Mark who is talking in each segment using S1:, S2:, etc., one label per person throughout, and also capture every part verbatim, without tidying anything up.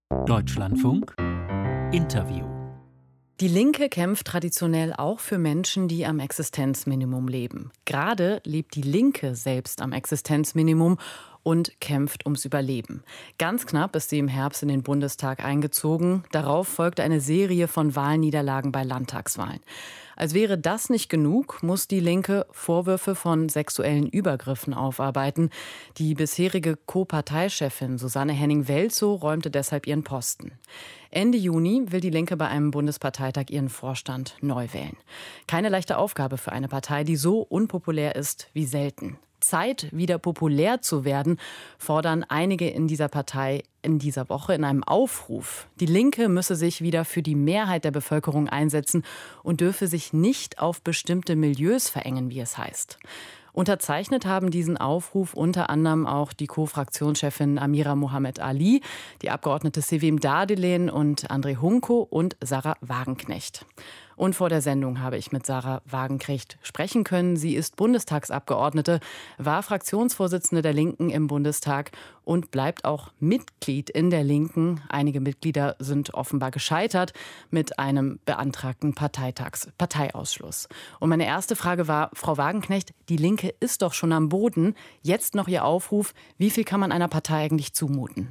S1: Deutschlandfunk Interview.
S2: Die Linke kämpft traditionell auch für Menschen, die am Existenzminimum leben. Gerade lebt die Linke selbst am Existenzminimum und kämpft ums Überleben. Ganz knapp ist sie im Herbst in den Bundestag eingezogen. Darauf folgte eine Serie von Wahlniederlagen bei Landtagswahlen. Als wäre das nicht genug, muss die Linke Vorwürfe von sexuellen Übergriffen aufarbeiten. Die bisherige Co-Parteichefin Susanne Henning-Welzow räumte deshalb ihren Posten. Ende Juni will die Linke bei einem Bundesparteitag ihren Vorstand neu wählen. Keine leichte Aufgabe für eine Partei, die so unpopulär ist wie selten. Zeit, wieder populär zu werden, fordern einige in dieser Partei in dieser Woche in einem Aufruf. Die Linke müsse sich wieder für die Mehrheit der Bevölkerung einsetzen und dürfe sich nicht auf bestimmte Milieus verengen, wie es heißt. Unterzeichnet haben diesen Aufruf unter anderem auch die Co-Fraktionschefin Amira Mohamed Ali, die Abgeordnete Sevim Dağdelen und André Hunko und Sarah Wagenknecht. Und vor der Sendung habe ich mit Sarah Wagenknecht sprechen können. Sie ist Bundestagsabgeordnete, war Fraktionsvorsitzende der Linken im Bundestag und bleibt auch Mitglied in der Linken. Einige Mitglieder sind offenbar gescheitert mit einem beantragten Parteitags- Parteiausschluss. Und meine erste Frage war, Frau Wagenknecht, die Linke ist doch schon am Boden. Jetzt noch Ihr Aufruf. Wie viel kann man einer Partei eigentlich zumuten?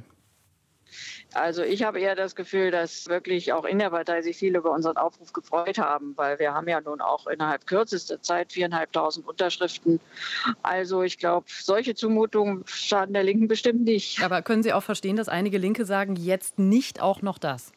S3: Also ich habe eher das Gefühl, dass wirklich auch in der Partei sich viele über unseren Aufruf gefreut haben, weil wir haben ja nun auch innerhalb kürzester Zeit viereinhalbtausend Unterschriften. Also ich glaube, solche Zumutungen schaden der Linken bestimmt nicht.
S2: Aber können Sie auch verstehen, dass einige Linke sagen, jetzt nicht auch noch das?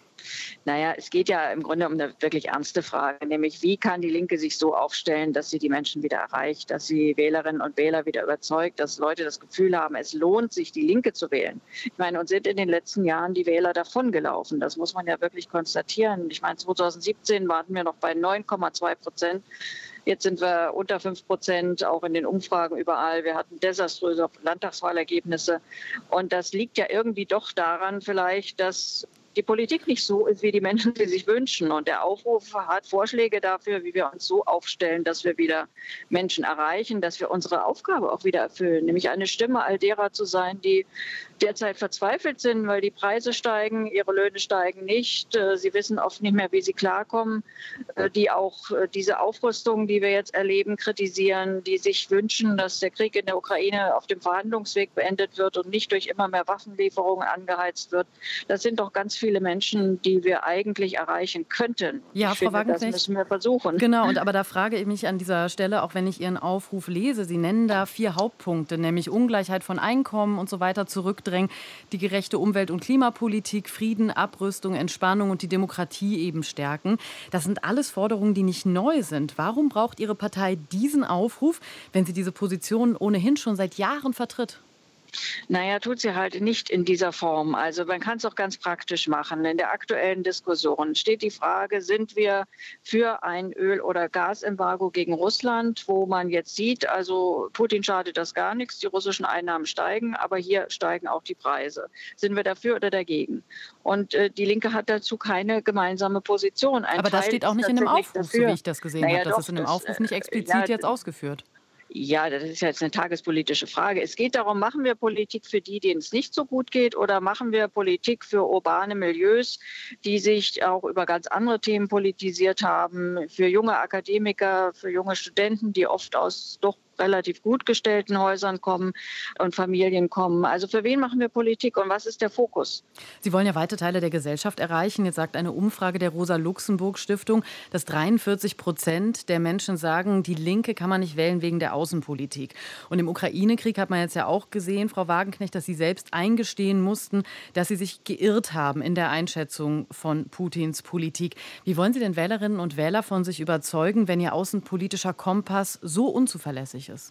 S3: Naja, es geht ja im Grunde um eine wirklich ernste Frage, nämlich wie kann die Linke sich so aufstellen, dass sie die Menschen wieder erreicht, dass sie Wählerinnen und Wähler wieder überzeugt, dass Leute das Gefühl haben, es lohnt sich, die Linke zu wählen. Ich meine, uns sind in den letzten Jahren die Wähler davongelaufen. Das muss man ja wirklich konstatieren. Ich meine, zweitausendsiebzehn waren wir noch bei neun Komma zwei Prozent. Jetzt sind wir unter fünf Prozent, auch in den Umfragen überall. Wir hatten desaströse Landtagswahlergebnisse. Und das liegt ja irgendwie doch daran vielleicht, dass die Politik nicht so ist, wie die Menschen sie sich wünschen. Und der Aufruf hat Vorschläge dafür, wie wir uns so aufstellen, dass wir wieder Menschen erreichen, dass wir unsere Aufgabe auch wieder erfüllen, nämlich eine Stimme all derer zu sein, die derzeit verzweifelt sind, weil die Preise steigen, ihre Löhne steigen nicht. Sie wissen oft nicht mehr, wie sie klarkommen, die auch diese Aufrüstung, die wir jetzt erleben, kritisieren, die sich wünschen, dass der Krieg in der Ukraine auf dem Verhandlungsweg beendet wird und nicht durch immer mehr Waffenlieferungen angeheizt wird. Das sind doch ganz viele Menschen, die wir eigentlich erreichen könnten.
S2: Ja,
S3: ich
S2: Frau
S3: finde,
S2: Wagenknecht,
S3: das müssen wir versuchen.
S2: Genau, und aber da frage ich mich an dieser Stelle, auch wenn ich Ihren Aufruf lese, Sie nennen da vier Hauptpunkte, nämlich Ungleichheit von Einkommen und so weiter zurückdrängen, die gerechte Umwelt- und Klimapolitik, Frieden, Abrüstung, Entspannung und die Demokratie eben stärken. Das sind alles Forderungen, die nicht neu sind. Warum braucht Ihre Partei diesen Aufruf, wenn sie diese Position ohnehin schon seit Jahren vertritt?
S3: Naja, tut sie halt nicht in dieser Form. Also man kann es auch ganz praktisch machen. In der aktuellen Diskussion steht die Frage, sind wir für ein Öl- oder Gasembargo gegen Russland, wo man jetzt sieht, also Putin schadet das gar nichts, die russischen Einnahmen steigen, aber hier steigen auch die Preise. Sind wir dafür oder dagegen? Und äh, die Linke hat dazu keine gemeinsame Position. Ein
S2: aber das
S3: Teil
S2: steht auch
S3: ist
S2: nicht in dem
S3: tatsächlich
S2: Aufruf,
S3: dafür.
S2: so wie ich das gesehen
S3: Naja,
S2: habe. Das
S3: doch,
S2: ist in dem
S3: das,
S2: Aufruf nicht
S3: äh,
S2: explizit
S3: ja,
S2: jetzt ausgeführt.
S3: Ja, das ist ja jetzt eine tagespolitische Frage. Es geht darum, machen wir Politik für die, denen es nicht so gut geht, oder machen wir Politik für urbane Milieus, die sich auch über ganz andere Themen politisiert haben, für junge Akademiker, für junge Studenten, die oft aus doch relativ gut gestellten Häusern kommen und Familien kommen. Also für wen machen wir Politik und was ist der Fokus?
S2: Sie wollen ja weite Teile der Gesellschaft erreichen. Jetzt sagt eine Umfrage der Rosa-Luxemburg-Stiftung, dass dreiundvierzig Prozent der Menschen sagen, die Linke kann man nicht wählen wegen der Außenpolitik. Und im Ukraine-Krieg hat man jetzt ja auch gesehen, Frau Wagenknecht, dass Sie selbst eingestehen mussten, dass Sie sich geirrt haben in der Einschätzung von Putins Politik. Wie wollen Sie denn Wählerinnen und Wähler von sich überzeugen, wenn Ihr außenpolitischer Kompass so unzuverlässig ist?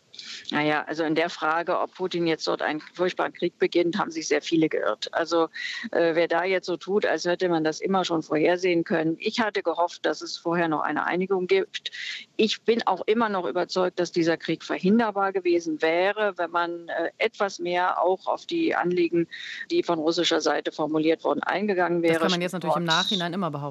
S3: Naja, also in der Frage, ob Putin jetzt dort einen furchtbaren Krieg beginnt, haben sich sehr viele geirrt. Also äh, wer da jetzt so tut, als hätte man das immer schon vorhersehen können. Ich hatte gehofft, dass es vorher noch eine Einigung gibt. Ich bin auch immer noch überzeugt, dass dieser Krieg verhinderbar gewesen wäre, wenn man äh, etwas mehr auch auf die Anliegen, die von russischer Seite formuliert wurden, eingegangen wäre.
S2: Das kann man jetzt natürlich im Nachhinein immer behaupten.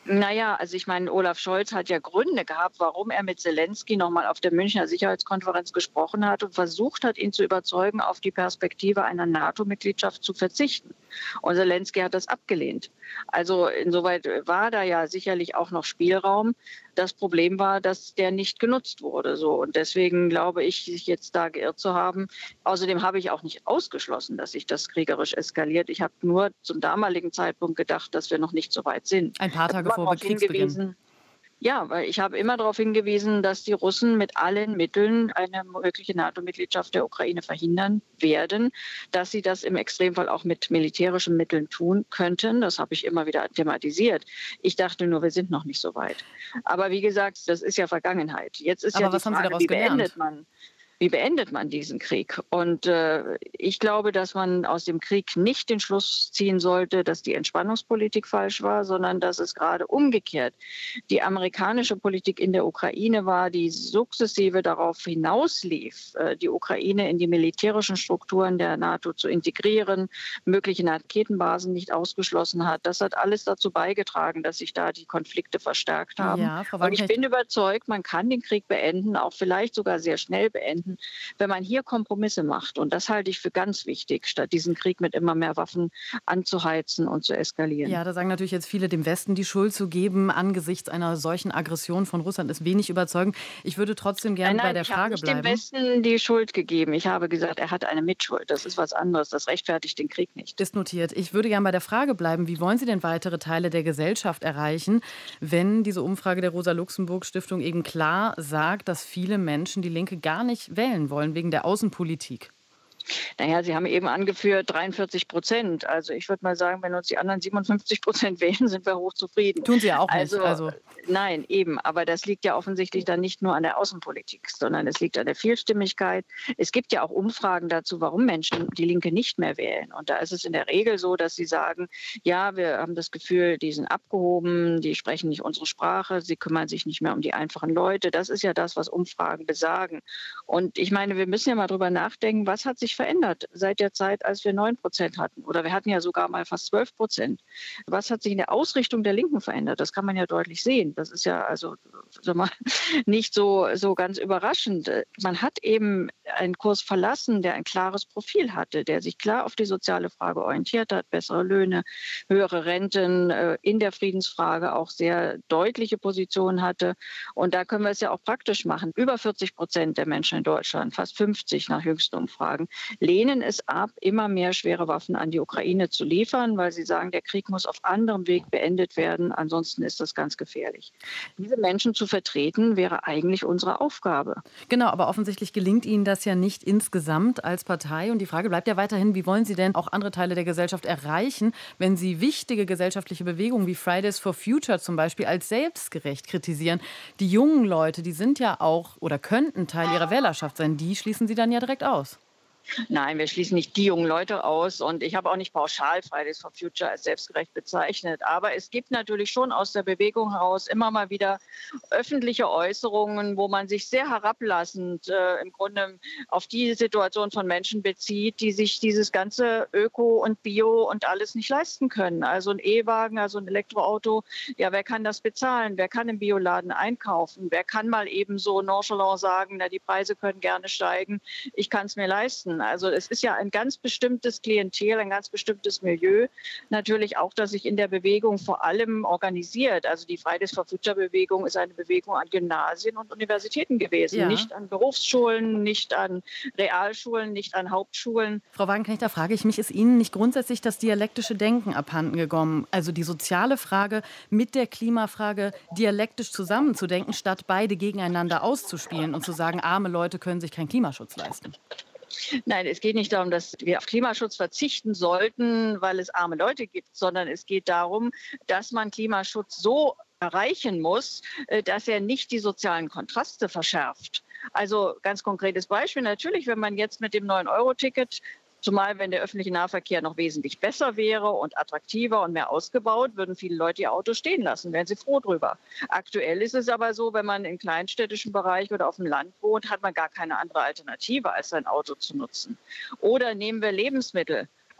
S3: Naja, also ich meine, Olaf Scholz hat ja Gründe gehabt, warum er mit Zelensky nochmal auf der Münchner Sicherheitskonferenz gesprochen hat und versucht hat, ihn zu überzeugen, auf die Perspektive einer NATO-Mitgliedschaft zu verzichten. Und Zelensky hat das abgelehnt. Also insoweit war da ja sicherlich auch noch Spielraum. Das Problem war, dass der nicht genutzt wurde. So. Und deswegen glaube ich, sich jetzt da geirrt zu haben. Außerdem habe ich auch nicht ausgeschlossen, dass sich das kriegerisch eskaliert. Ich habe nur zum damaligen Zeitpunkt gedacht, dass wir noch nicht so weit sind.
S2: Ein paar Tage vor Kriegsbeginn.
S3: Ja, weil ich habe immer darauf hingewiesen, dass die Russen mit allen Mitteln eine mögliche NATO-Mitgliedschaft der Ukraine verhindern werden, dass sie das im Extremfall auch mit militärischen Mitteln tun könnten. Das habe ich immer wieder thematisiert. Ich dachte nur, wir sind noch nicht so weit. Aber wie gesagt, das ist ja Vergangenheit. Jetzt ist
S2: Aber
S3: ja die
S2: was haben Sie
S3: Frage,
S2: daraus
S3: wie
S2: gelernt?
S3: beendet man Wie beendet man diesen Krieg? Und äh, ich glaube, dass man aus dem Krieg nicht den Schluss ziehen sollte, dass die Entspannungspolitik falsch war, sondern dass es gerade umgekehrt die amerikanische Politik in der Ukraine war, die sukzessive darauf hinauslief, äh, die Ukraine in die militärischen Strukturen der NATO zu integrieren, mögliche Raketenbasen nicht ausgeschlossen hat. Das hat alles dazu beigetragen, dass sich da die Konflikte verstärkt haben.
S2: Ja, Frau
S3: Und ich
S2: Wagenknecht.
S3: bin überzeugt, man kann den Krieg beenden, auch vielleicht sogar sehr schnell beenden, wenn man hier Kompromisse macht. Und das halte ich für ganz wichtig, statt diesen Krieg mit immer mehr Waffen anzuheizen und zu eskalieren.
S2: Ja, da sagen natürlich jetzt viele, dem Westen die Schuld zu geben angesichts einer solchen Aggression von Russland ist wenig überzeugend. Ich würde trotzdem gerne
S3: nein, nein,
S2: bei der
S3: ich
S2: Frage
S3: habe nicht
S2: bleiben.
S3: dem Westen die Schuld gegeben. Ich habe gesagt, er hat eine Mitschuld. Das ist was anderes. Das rechtfertigt den Krieg nicht.
S2: Ist notiert. Ich würde gerne bei der Frage bleiben, wie wollen Sie denn weitere Teile der Gesellschaft erreichen, wenn diese Umfrage der Rosa-Luxemburg-Stiftung eben klar sagt, dass viele Menschen die Linke gar nicht wählen wollen wegen der Außenpolitik?
S3: Naja, Sie haben eben angeführt dreiundvierzig Prozent. Also ich würde mal sagen, wenn uns die anderen siebenundfünfzig Prozent wählen, sind wir hochzufrieden.
S2: Tun Sie ja auch
S3: also,
S2: nicht. Also
S3: nein, eben. Aber das liegt ja offensichtlich dann nicht nur an der Außenpolitik, sondern es liegt an der Vielstimmigkeit. Es gibt ja auch Umfragen dazu, warum Menschen die Linke nicht mehr wählen. Und da ist es in der Regel so, dass sie sagen, ja, wir haben das Gefühl, die sind abgehoben, die sprechen nicht unsere Sprache, sie kümmern sich nicht mehr um die einfachen Leute. Das ist ja das, was Umfragen besagen. Und ich meine, wir müssen ja mal drüber nachdenken, was hat sich verändert seit der Zeit, als wir neun Prozent hatten. Oder wir hatten ja sogar mal fast zwölf Prozent. Was hat sich in der Ausrichtung der Linken verändert? Das kann man ja deutlich sehen. Das ist ja also sag mal, nicht so, so ganz überraschend. Man hat eben einen Kurs verlassen, der ein klares Profil hatte, der sich klar auf die soziale Frage orientiert hat, bessere Löhne, höhere Renten, in der Friedensfrage auch sehr deutliche Positionen hatte. Und da können wir es ja auch praktisch machen. Über vierzig Prozent der Menschen in Deutschland, fast fünfzig nach jüngsten Umfragen, lehnen es ab, immer mehr schwere Waffen an die Ukraine zu liefern, weil sie sagen, der Krieg muss auf anderem Weg beendet werden. Ansonsten ist das ganz gefährlich. Diese Menschen zu vertreten, wäre eigentlich unsere Aufgabe.
S2: Genau, aber offensichtlich gelingt Ihnen das ja nicht insgesamt als Partei. Und die Frage bleibt ja weiterhin, wie wollen Sie denn auch andere Teile der Gesellschaft erreichen, wenn Sie wichtige gesellschaftliche Bewegungen wie Fridays for Future zum Beispiel als selbstgerecht kritisieren? Die jungen Leute, die sind ja auch oder könnten Teil ihrer Wählerschaft sein. Die schließen Sie dann ja direkt aus.
S3: Nein, wir schließen nicht die jungen Leute aus. Und ich habe auch nicht pauschal Fridays for Future als selbstgerecht bezeichnet. Aber es gibt natürlich schon aus der Bewegung heraus immer mal wieder öffentliche Äußerungen, wo man sich sehr herablassend äh, im Grunde auf die Situation von Menschen bezieht, die sich dieses ganze Öko und Bio und alles nicht leisten können. Also ein E-Wagen, also ein Elektroauto, ja, wer kann das bezahlen? Wer kann im Bioladen einkaufen? Wer kann mal eben so nonchalant sagen, na, die Preise können gerne steigen, ich kann es mir leisten? Also es ist ja ein ganz bestimmtes Klientel, ein ganz bestimmtes Milieu. Natürlich auch, das sich in der Bewegung vor allem organisiert. Also die Fridays for Future Bewegung ist eine Bewegung an Gymnasien und Universitäten gewesen.
S2: Ja.
S3: Nicht an Berufsschulen, nicht an Realschulen, nicht an Hauptschulen.
S2: Frau Wagenknecht, da frage ich mich, ist Ihnen nicht grundsätzlich das dialektische Denken abhanden gekommen? Also die soziale Frage mit der Klimafrage dialektisch zusammenzudenken, statt beide gegeneinander auszuspielen und zu sagen, arme Leute können sich keinen Klimaschutz leisten?
S3: Nein, es geht nicht darum, dass wir auf Klimaschutz verzichten sollten, weil es arme Leute gibt, sondern es geht darum, dass man Klimaschutz so erreichen muss, dass er nicht die sozialen Kontraste verschärft. Also ganz konkretes Beispiel, natürlich, wenn man jetzt mit dem neun Euro Ticket, zumal wenn der öffentliche Nahverkehr noch wesentlich besser wäre und attraktiver und mehr ausgebaut, würden viele Leute ihr Auto stehen lassen, wären sie froh drüber. Aktuell ist es aber so, wenn man im kleinstädtischen Bereich oder auf dem Land wohnt, hat man gar keine andere Alternative, als sein Auto zu nutzen. Oder nehmen wir Lebensmittel.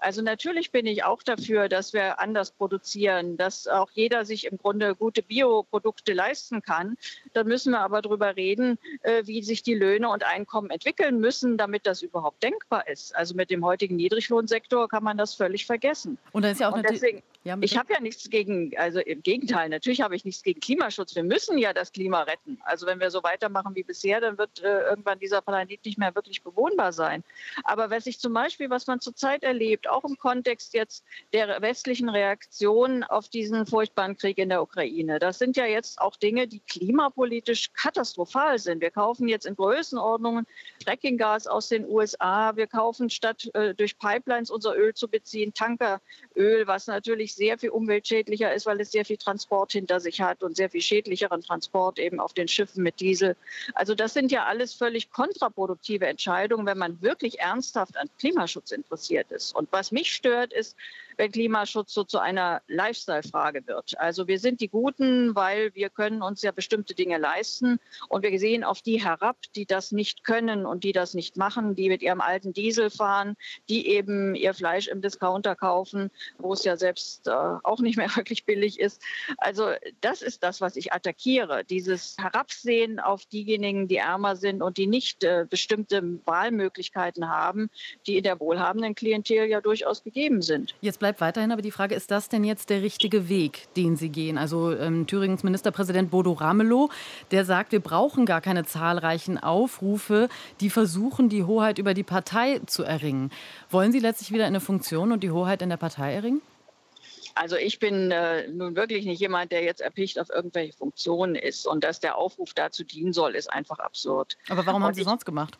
S3: Also natürlich bin ich auch dafür, dass wir anders produzieren, dass auch jeder sich im Grunde gute Bioprodukte leisten kann. Dann müssen wir aber darüber reden, wie sich die Löhne und Einkommen entwickeln müssen, damit das überhaupt denkbar ist. Also mit dem heutigen Niedriglohnsektor kann man das völlig vergessen.
S2: Und, da ist ja auch
S3: und deswegen,
S2: ja,
S3: ich habe ja nichts gegen, also im Gegenteil, natürlich habe ich nichts gegen Klimaschutz. Wir müssen ja das Klima retten. Also wenn wir so weitermachen wie bisher, dann wird äh, irgendwann dieser Planet nicht mehr wirklich bewohnbar sein. Aber was ich zum Beispiel, was man zurzeit erlebt, auch im Kontext jetzt der westlichen Reaktion auf diesen furchtbaren Krieg in der Ukraine, das sind ja jetzt auch Dinge, die klimapolitisch katastrophal sind. Wir kaufen jetzt in Größenordnungen Frackinggas aus den U S A. Wir kaufen statt äh, durch Pipelines unser Öl zu beziehen, Tankeröl, was natürlich sehr viel umweltschädlicher ist, weil es sehr viel Transport hinter sich hat und sehr viel schädlicheren Transport eben auf den Schiffen mit Diesel. Also das sind ja alles völlig kontraproduktive Entscheidungen, wenn man wirklich ernsthaft an Klimaschutz interessiert ist. Und was mich stört, ist, wenn Klimaschutz so zu einer Lifestyle-Frage wird. Also wir sind die Guten, weil wir können uns ja bestimmte Dinge leisten. Und wir sehen auf die herab, die das nicht können und die das nicht machen, die mit ihrem alten Diesel fahren, die eben ihr Fleisch im Discounter kaufen, wo es ja selbst äh, auch nicht mehr wirklich billig ist. Also das ist das, was ich attackiere. Dieses Herabsehen auf diejenigen, die ärmer sind und die nicht äh, bestimmte Wahlmöglichkeiten haben, die in der wohlhabenden Klientel ja durchaus gegeben sind.
S2: Jetzt bleibt weiterhin aber die Frage, ist das denn jetzt der richtige Weg, den Sie gehen? Also ähm, Thüringens Ministerpräsident Bodo Ramelow, der sagt, wir brauchen gar keine zahlreichen Aufrufe, die versuchen, die Hoheit über die Partei zu erringen. Wollen Sie letztlich wieder eine Funktion und die Hoheit in der Partei erringen?
S3: Also ich bin äh, nun wirklich nicht jemand, der jetzt erpicht auf irgendwelche Funktionen ist. Und dass der Aufruf dazu dienen soll, ist einfach absurd.
S2: Aber warum
S3: und
S2: haben Sie
S3: ich,
S2: sonst gemacht?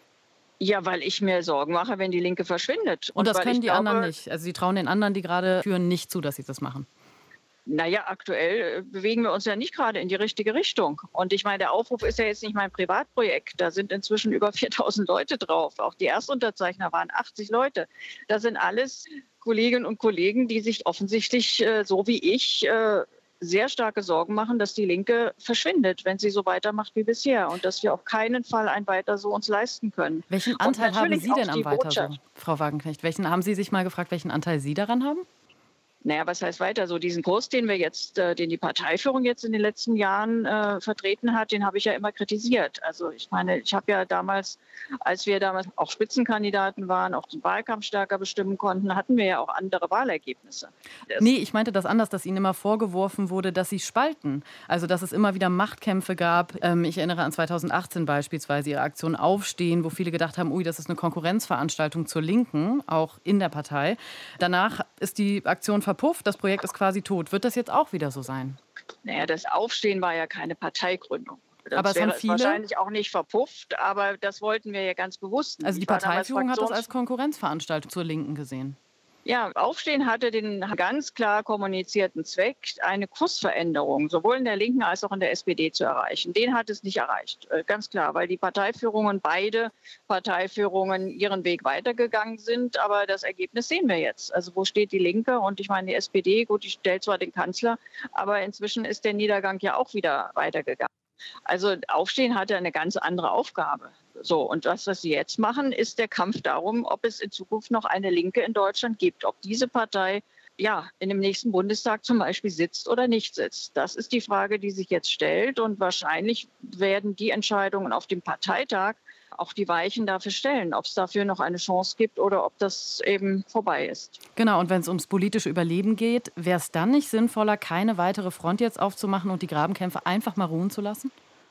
S3: Ja, weil ich mir Sorgen mache, wenn die Linke verschwindet.
S2: Und, und das können die
S3: glaube,
S2: anderen nicht? Also Sie trauen den anderen, die gerade führen, nicht zu, dass sie das machen?
S3: Naja, aktuell bewegen wir uns ja nicht gerade in die richtige Richtung. Und ich meine, der Aufruf ist ja jetzt nicht mein Privatprojekt. Da sind inzwischen über viertausend Leute drauf. Auch die Erstunterzeichner waren achtzig Leute. Das sind alles Kolleginnen und Kollegen, die sich offensichtlich, äh, so wie ich, äh, sehr starke Sorgen machen, dass die Linke verschwindet, wenn sie so weitermacht wie bisher und dass wir auf keinen Fall ein Weiter so uns leisten können.
S2: Welchen Anteil haben Sie denn am Weiter so, Frau Wagenknecht? Welchen, haben Sie sich mal gefragt, welchen Anteil Sie daran haben?
S3: Naja, was heißt weiter? So diesen Kurs, den wir jetzt, äh, den die Parteiführung jetzt in den letzten Jahren äh, vertreten hat, den habe ich ja immer kritisiert. Also ich meine, ich habe ja damals, als wir damals auch Spitzenkandidaten waren, auch den Wahlkampf stärker bestimmen konnten, hatten wir ja auch andere Wahlergebnisse. Das
S2: nee, ich meinte das anders, dass Ihnen immer vorgeworfen wurde, dass Sie spalten. Also dass es immer wieder Machtkämpfe gab. Ähm, ich erinnere an zweitausendachtzehn beispielsweise, Ihre Aktion Aufstehen, wo viele gedacht haben, ui, das ist eine Konkurrenzveranstaltung zur Linken, auch in der Partei. Danach ist die Aktion verpufft, das Projekt ist quasi tot. Wird das jetzt auch wieder so sein?
S3: Naja, das Aufstehen war ja keine Parteigründung. Das
S2: aber es
S3: wäre
S2: haben viele
S3: wahrscheinlich auch nicht verpufft, aber das wollten wir ja ganz bewusst.
S2: Also die Parteiführung hat das als Konkurrenzveranstaltung zur Linken gesehen.
S3: Ja, Aufstehen hatte den ganz klar kommunizierten Zweck, eine Kursveränderung sowohl in der Linken als auch in der S P D zu erreichen. Den hat es nicht erreicht, ganz klar, weil die Parteiführungen, beide Parteiführungen ihren Weg weitergegangen sind. Aber das Ergebnis sehen wir jetzt. Also wo steht die Linke? Und ich meine, die S P D, gut, die stellt zwar den Kanzler, aber inzwischen ist der Niedergang ja auch wieder weitergegangen. Also Aufstehen hatte eine ganz andere Aufgabe. So, und das, was Sie jetzt machen, ist der Kampf darum, ob es in Zukunft noch eine Linke in Deutschland gibt. Ob diese Partei ja in dem nächsten Bundestag zum Beispiel sitzt oder nicht sitzt. Das ist die Frage, die sich jetzt stellt. Und wahrscheinlich werden die Entscheidungen auf dem Parteitag auch die Weichen dafür stellen, ob es dafür noch eine Chance gibt oder ob das eben vorbei ist.
S2: Genau, und wenn es ums politische Überleben geht, wäre es dann nicht sinnvoller, keine weitere Front jetzt aufzumachen und die Grabenkämpfe einfach mal ruhen zu lassen?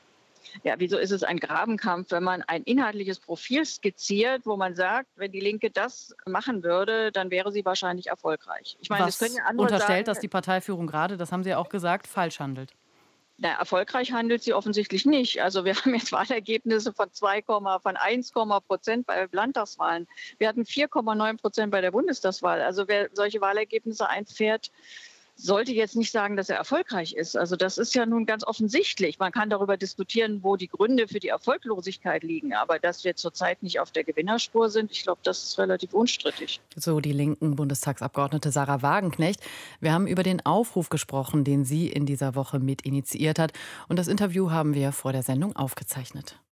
S3: Ja, wieso ist es ein Grabenkampf, wenn man ein inhaltliches Profil skizziert, wo man sagt, wenn die Linke das machen würde, dann wäre sie wahrscheinlich erfolgreich. Ich meine,
S2: was
S3: das können ja andere
S2: unterstellt,
S3: sagen,
S2: dass die Parteiführung gerade, das haben Sie ja auch gesagt, falsch handelt.
S3: Na, erfolgreich handelt sie offensichtlich nicht. Also wir haben jetzt Wahlergebnisse von zwei, von eins Prozent bei Landtagswahlen. Wir hatten vier Komma neun Prozent bei der Bundestagswahl. Also wer solche Wahlergebnisse einfährt, sollte jetzt nicht sagen, dass er erfolgreich ist. Also das ist ja nun ganz offensichtlich. Man kann darüber diskutieren, wo die Gründe für die Erfolglosigkeit liegen. Aber dass wir zurzeit nicht auf der Gewinnerspur sind, ich glaube, das ist relativ unstrittig.
S2: So die linken Bundestagsabgeordnete Sahra Wagenknecht. Wir haben über den Aufruf gesprochen, den sie in dieser Woche mit initiiert hat. Und das Interview haben wir vor der Sendung aufgezeichnet.